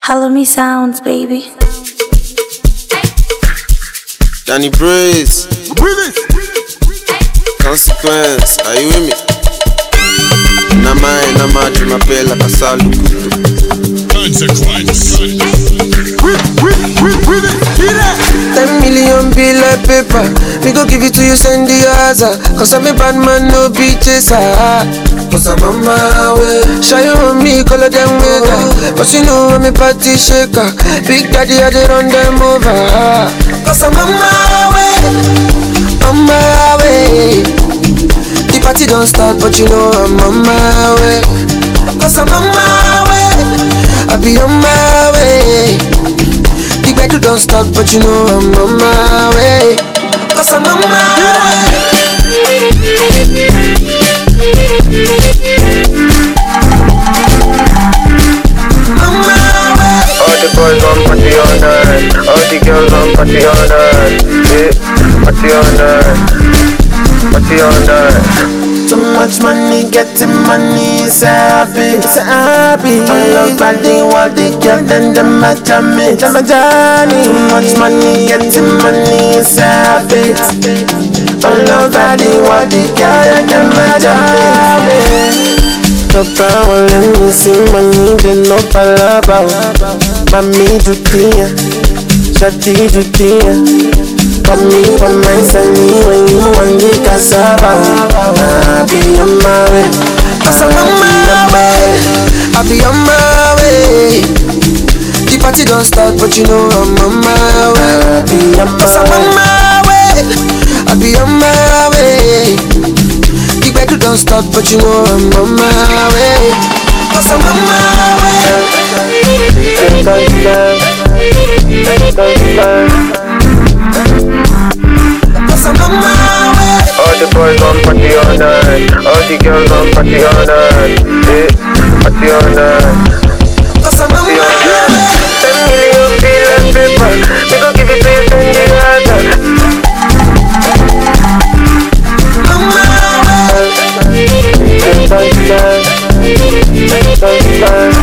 Follow me sounds, baby. Danny Breeze. Consequence, are you with me? Nama Jumapela Kasalu. Consequence. 10 million bill of paper. We go give it to you, send the answer. Cause I'm a bad man, no bitches. Cause I'm on my way. Shy on me, color them maker. But you know I'm a party shaker. Big daddy, I did run them over. Cause I'm on my way. On my way. The party don't start, but you know I'm on my way. Cause I'm on my way. I be on my way. The battle don't stop, but you know I'm on my way. Cause I'm on my way. On my way. All the boys on party all night. All the girls on party all night. Yeah, party all night. Party all night. Too much money, getting money is happy, it's happy. I love body, what they get, then them a jammy, them a journey. Too much money, getting money is happy. I love body, what they get, then them a jammy. Papa, let me see money, they no palaba. Mami, jutia, shati jutia. Come me from my sunny when you want the cassava. I be on my way. Cause I'm on my way. I be on my way. The party don't start, but you know I'm on my way. I be on my way. I be on my way. The battle don't start, but you know I'm on my way. Cause I'm on my way. All the boys on party all night. All the girls on party all night. Yeah, party all night. Party all night. 10 million bill of paper. We gon' give it to you, send the answer. Consequence.